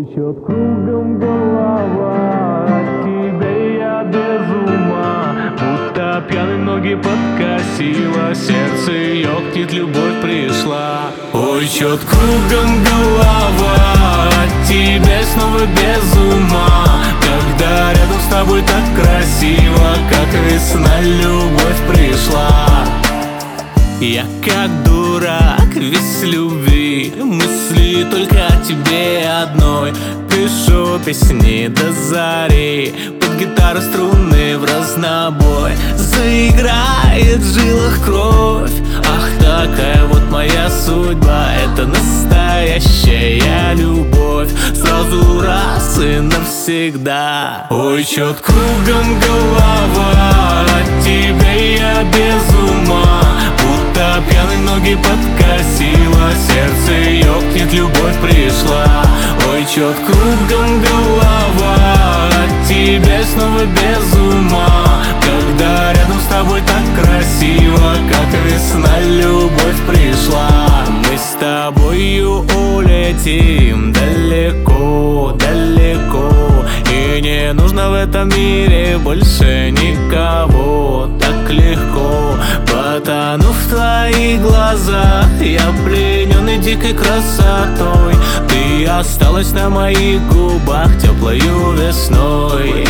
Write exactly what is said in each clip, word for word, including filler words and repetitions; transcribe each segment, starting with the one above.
Ой, чет кругом голова, от тебя я без ума. Будто пьяный ноги подкосила, сердце ёкнет, любовь пришла. Ой, чет кругом голова, от тебя снова без ума. Когда рядом с тобой так красиво, как весна, любовь пришла. Я как дурак, весь любви, мысли только о тебе одной. Пишу песни до зари, под гитару струны в разнобой. Заиграет в жилах кровь, ах, такая вот моя судьба. Это настоящая любовь, сразу раз и навсегда. Ой, чет кругом голова, от тебя я без ума. Будто пьяный ноги подкосила, сердце ёкнет, любовь пришла. Ой, чет кругом голова, от тебя снова без ума. Когда рядом с тобой так красиво, как весна, любовь пришла. Мы с тобою улетим далеко, далеко, и не нужно в этом мире больше никого. Так легко потону в твоих глазах, я плененный дикой красотой. Ты осталась на моих губах теплою весной.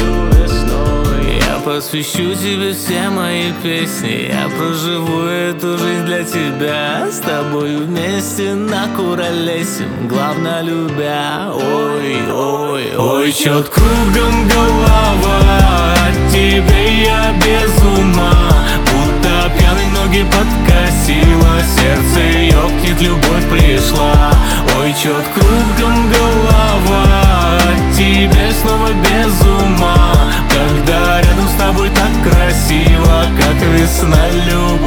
Я посвящу тебе все мои песни, я проживу эту жизнь для тебя. С тобою вместе накуролесим, главное любя. Ой, ой, ой, чет кругом голова, от тебя я без ума. Будто пьяный ноги подкосила, сердце ёкнет, любовь пришла. Ой, чет кругом голова, от тебя снова без ума. Когда рядом с тобой так красиво, как весна, любовь